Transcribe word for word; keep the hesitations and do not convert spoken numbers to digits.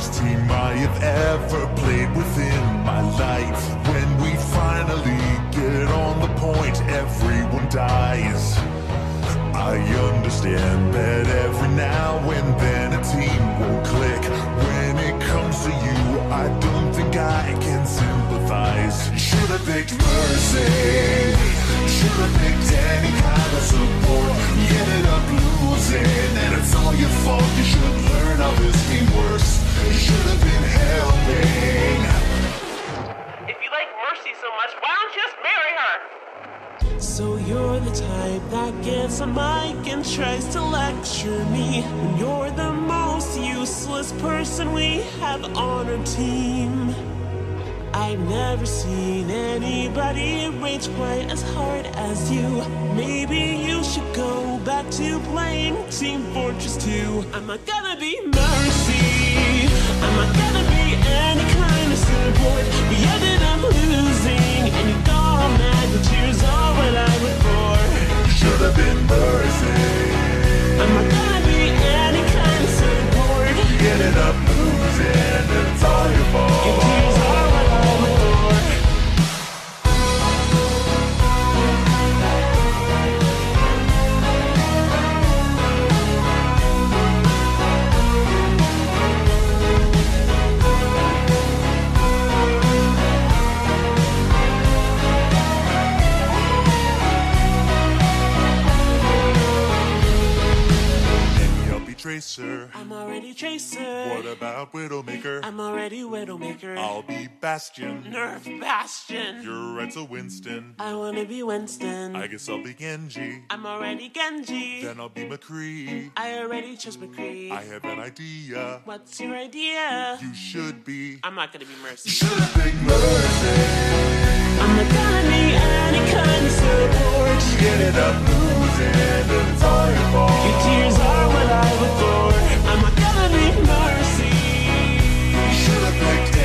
worst team I have ever played within my life. When we finally get on the point, everyone dies. I understand that every now and then a team won't click. When it comes to you, I don't think I can sympathize. Should've picked Mercy, should've picked any kind of support. You ended up losing, and it's all your fault. You should learn how this game works. You should've been helping. If you like Mercy so much, why don't you just marry her? So you're the type that gets a mic and tries to lecture me when you're the most useless person we have on our team. I've never seen anybody rage quite as hard as you. Maybe you should go back to playing Team Fortress two. I'm not gonna be Mercy, I'm not gonna be any kind of support. We ended up losing and you got mad, but tears are what I look for. Should've been Mercy, I'm not gonna be any kind of support. you ended up losing, and it's all your fault. Your tears are what I look for. Tracer, I'm already Tracer. what about Widowmaker? I'm already Widowmaker. I'll be Bastion. Nerf Bastion. You're right, so Winston. I wanna be Winston. I guess I'll be Genji. I'm already Genji. Then I'll be McCree. I already chose McCree. I have an idea. What's your idea? You should be. I'm not gonna be Mercy. Should've picked Mercy. I'm not gonna be any kind of support. You ended up losing, and it's all your fault. Your tears are what I look for. I'm not gonna be Mercy. Should've picked